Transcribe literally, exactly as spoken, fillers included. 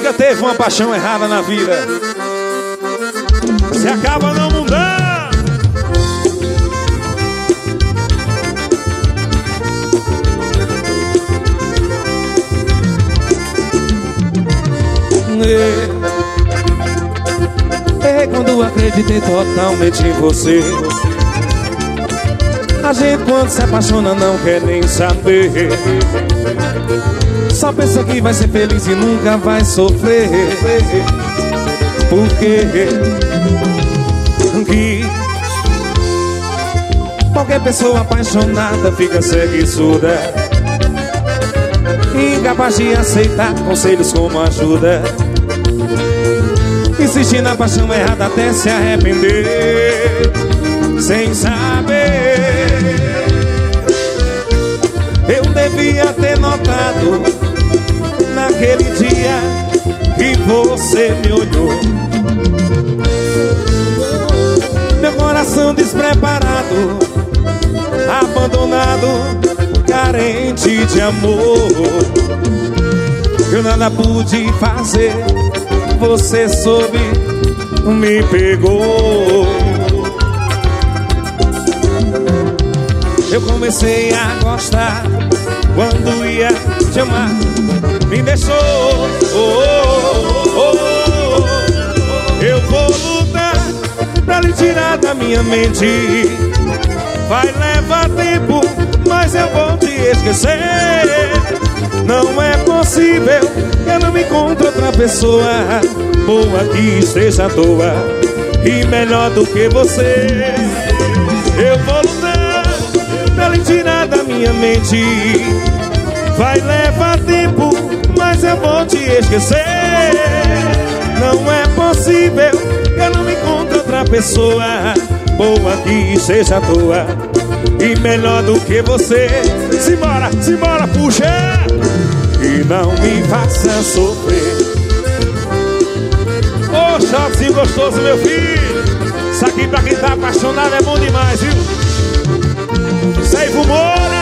nunca teve uma paixão errada na vida, se acaba não mudando. Errei quando acreditei totalmente em você. A gente quando se apaixona não quer nem saber, só pensa que vai ser feliz e nunca vai sofrer. Por quê? Que qualquer pessoa apaixonada fica cega e surda, incapaz de aceitar conselhos como ajuda, insistir na paixão errada até se arrepender, sem saber. Eu devia ter notado naquele dia que você me olhou, meu coração despreparado, abandonado, carente de amor. Eu nada pude fazer, você soube, me pegou. Eu comecei a gostar quando ia te amar, me deixou. Oh, oh, oh, oh. Eu vou lutar pra lhe tirar da minha mente. Vai levar tempo, mas eu vou te esquecer. Não é possível que eu não me encontre outra pessoa boa que esteja à toa e melhor do que você. Eu vou lutar pra lhe tirar da minha mente. Vai levar tempo, mas eu vou te esquecer. Não é possível que eu não me encontre outra pessoa boa que esteja à toa e melhor do que você. Simbora, simbora, puxa! E não me faça sofrer. Ô, oh, shotzinho gostoso, meu filho. Isso aqui pra quem tá apaixonado é bom demais, viu? Seivo Moura.